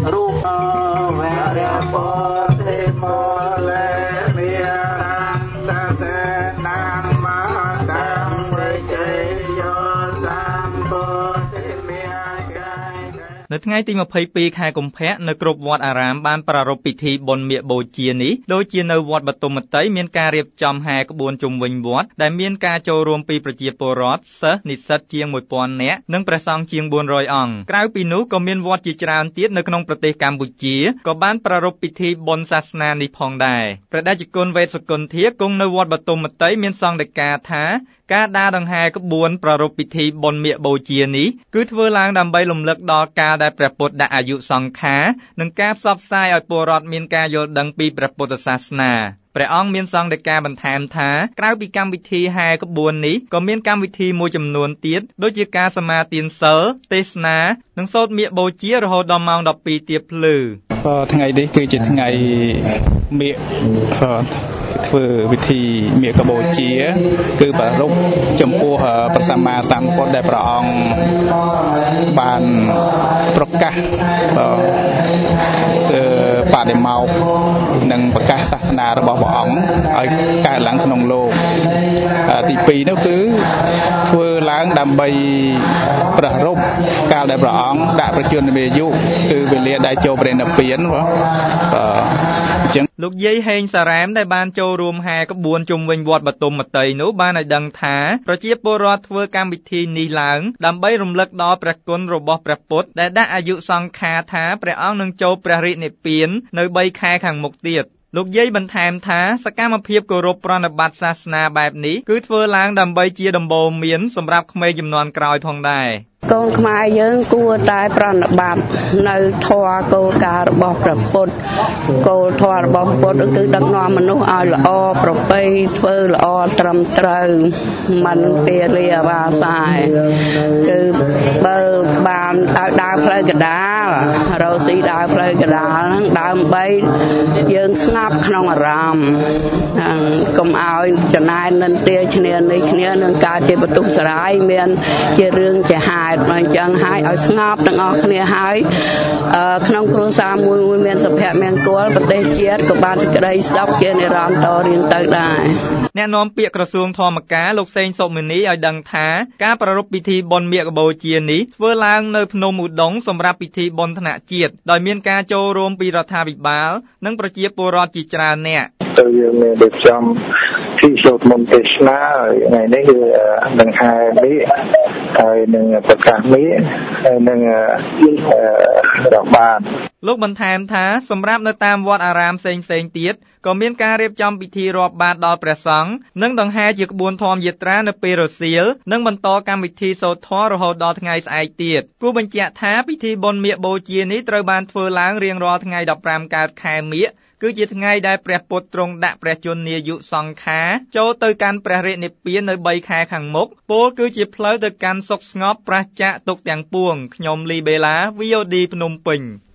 រូបវរៈពោធិមោលេវិរន្តសេណាមតាំវិជ័យយោសម្ពោធិមេកាយនៅថ្ងៃទី22ខែកុម្ភៈនៅគ្រប់វត្តអារាមបានប្រារព្ធពិធីបុណ្យមាឃបូជានេះដូចជានៅវត្តបទុមតីមានការរៀបចំហែក្បួនជុំវិញវត្តដែលមានការចូលរួមពីប្រជាពលរដ្ឋសិស្សនិស្សិតជាង 1000 នាក់និងព្រះសង្ឃជាង 400 អង្គក្រៅពីនោះក៏មានវត្តជាច្រើនទៀតនៅក្នុងប្រទេសកម្ពុជាក៏បានប្រារព្ធពិធីបុណ្យសាសនានេះផងដែរព្រះតេជគុណវេទសុគន្ធាគង់នៅវត្តបទុមតីមានសង្ឃដីកាថាការដើរដង្ហែក្បួនប្រារព្ធពិធីបុណ្យមាឃបូជានេះគឺធ្វើឡើងដើម្បីរំលឹកដល់កាលដែលព្រះពុទ្ធដាក់អាយុសង្ខារនិងការផ្សព្វផ្សាយឲ្យពលរដ្ឋមានការយល់ដឹងពីព្រះពុទ្ធសាសនាព្រះអង្គមានសង្ឃដីកាបន្ថែមថាក្រៅពីកម្មវិធីហែក្បួននេះក៏មានកម្មវិធីមួយចំនួនទៀតដូចជាការសមាទានសីលទេសនានិងសូត្រមាឃបូជារហូតដល់ម៉ោង 12 ទៀបភ្លឺថ្ងៃនេះគឺជាថ្ងៃមាឃធ្វើវិធីមាឃបូជាគឺប្រារព្ធចំពោះព្រះសម្មាសម្ពុទ្ធដែលព្រះអង្គបានប្រកាសបដិមោក្ខនិងប្រកាសសាសនារបស់ព្រះអង្គឲ្យកើតឡើងក្នុងលោកទី2នោះគឺធ្វើឡើងដើម្បីប្រារព្ធកាលដែលព្រះអង្គដាក់ប្រជញ្ញវាយុគឺវេលាដែលចូលព្រះនិព្វានអញ្ចឹងលោកយាយហេងសារ៉ែមដែលបានចូលរួមហែក្បួនជុំវិញវត្តបទុមតីនោះបានឲ្យដឹងថាប្រជាពលរដ្ឋធ្វើកម្មវិធីនេះឡើងដើម្បីរំលឹកដល់ព្រះគុណរបស់ព្រះពុទ្ធដែលដាក់អាយុសង្ខារថាព្រះអង្គនឹងចូលព្រះរាជនិព្វាននៅ3ខែខាងមុខទៀតលោកយាយបន្ថែមថាសកម្មភាពគោរពប្រណិប័តសាសនាបែបនេះគឺធ្វើឡើងដើម្បីជាដំបូន្មានសម្រាប់ក្មេងជំនាន់ក្រោយផងដែរកូនខ្មែរយើងគួរតែប្រណិប័តនៅធម៌គោលការណ៍របស់ព្រះពុទ្ធគោលធម៌របស់ពុទ្ធគឺដឹកនាំមនុស្សឲ្យល្អប្រពៃធ្វើល្អត្រឹមត្រូវមិនពាលាអាវាសាយគឺបើបានឲ្យដើរផ្លូវកដាលរកស៊ីដើរផ្លូវកដាលហ្នឹងដើម្បីយើងស្ងប់ក្នុងអារម្មណ៍កុំឲ្យចំណែននិន្ទាឈ្នានេះគ្នានឹងកើតជាបន្ទុកសារាយមានជារឿងជាហេតុមកអញ្ចឹងហើយឲ្យស្ងប់ទាំងអស់គ្នាហើយក្នុងគ្រួសារមួយមានសុភមង្គលប្រទេសជាតិក៏បានសេចក្តីសុខជានិរន្តរ៍រៀងទៅដែរអ្នកនាំពាក្យក្រសួងធម្មការលោកសេងសុមនីឲ្យដឹងថាការប្រារព្ធពិធីបុណ្យមាឃបូជានេះធ្វើឡើងនៅភ្នំឧដុង្គសម្រាប់ពិធីបុណ្យថ្នាក់ជាតិដោយមានការចូលរួមពីរដ្ឋាភិបាលនិងប្រជាពលរដ្ឋជាច្រើនអ្នកទៅយើងមានរៀបចំពីសូត្រមន្តទេសនាថ្ងៃនេះគឺនឹងហែនេះហើយនឹងប្រកាសនេះហើយនឹងរបាតលោកបន្ថែមថាសម្រាប់នៅតាមវត្តអារាមផ្សេងទៀតក៏មានការរៀបចំពិធីរាប់បាតដល់ព្រះសង្ឃនិងដង្ហែជាក្បួនធម្មយាត្រានៅពេលរសៀលនិងបន្តកម្មវិធីសូត្រធម៌រហូតដល់ថ្ងៃស្អែកទៀតគួរបញ្ជាក់ថាពិធីបុណ្យមាឃបូជានេះត្រូវបានធ្វើឡើងរៀងរាល់ថ្ងៃ15កើតខែមាឃគឺជាថ្ងៃដែលព្រះពុទ្ធទ្រង់ដាក់ព្រះជន្មាយុសង្ខារចូលទៅកាន់ព្រះរាជនិព្វាននៅ3ខែខាងមុខពោលគឺជាផ្លូវទៅកាន់សុខស្ងប់ប្រះចាកទុក្ខទាំងពួងខ្ញុំលីបេឡា VOD ភ្នំពេញ